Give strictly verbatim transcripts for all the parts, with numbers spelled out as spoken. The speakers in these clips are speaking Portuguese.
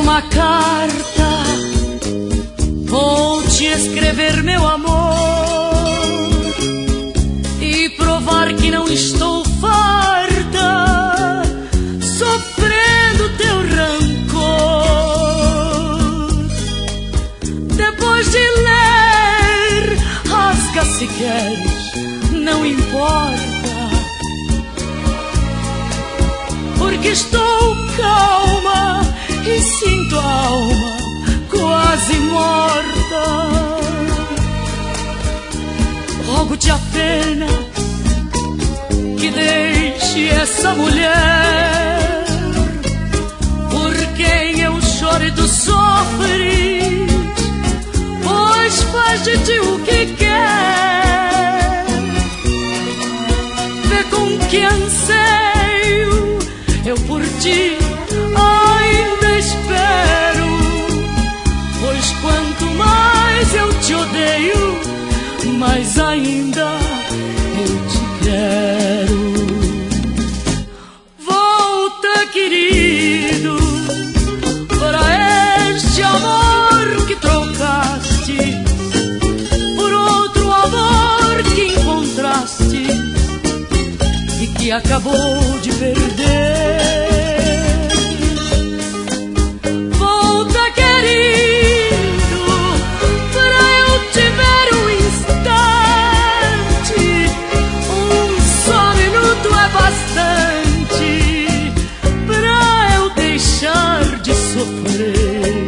uma carta, vou te escrever, meu amor, e provar que não estou farta, sofrendo teu rancor. Depois de ler, rasga se queres, não importa, porque estou calma e sinto a alma quase morta. Rogo-te apenas que deixe essa mulher por quem eu choro e tu sofres, pois faz de ti o que quer. Vê com que anseio eu por ti ainda espero, pois quanto mais eu te odeio, mais ainda eu te quero. Volta, querido, para este amor que trocaste por outro amor que encontraste e que acabou de perder. Volta, querido, para eu te ver um instante. Um só minuto é bastante para eu deixar de sofrer.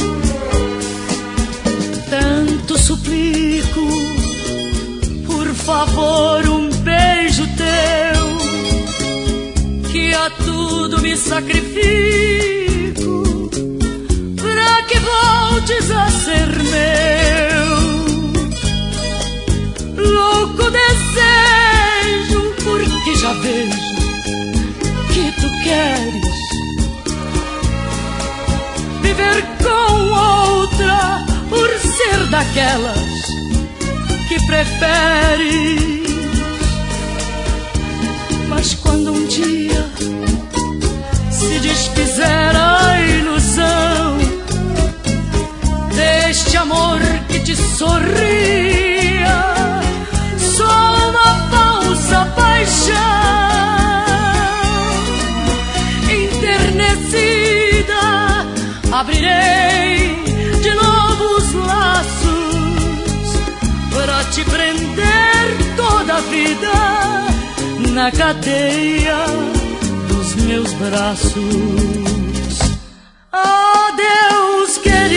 Tanto suplico, por favor, um beijo teu, que a tudo me sacrifico pra que voltes a ser meu. Louco desejo, porque já vejo que tu queres viver com outra, por ser daquelas que preferes. Mas quando um dia se desfizer a ilusão deste amor que te sorria, só uma falsa paixão, enternecida, abrirei de novo os laços para te prender toda a vida na cadeia dos meus braços. Adeus, querido.